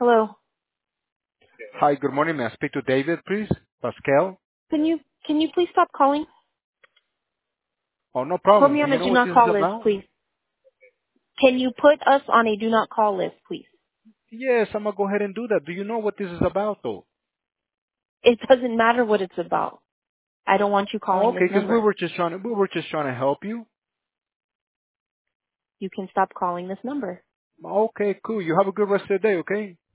Hello. Hi, good morning. May I speak to David, please? Pascal? Can you please stop calling? Oh, no Put problem. me Do on you a know do what not this is call list, about? please. Can you put us on a do not call list, please? Yes, I'm gonna go ahead and do that. Do you know what this is about, though? It doesn't matter what it's about. I don't want you calling this Okay, because we number. were just trying to help you. You can stop calling this number. Okay, cool. You have a good rest of the day, okay?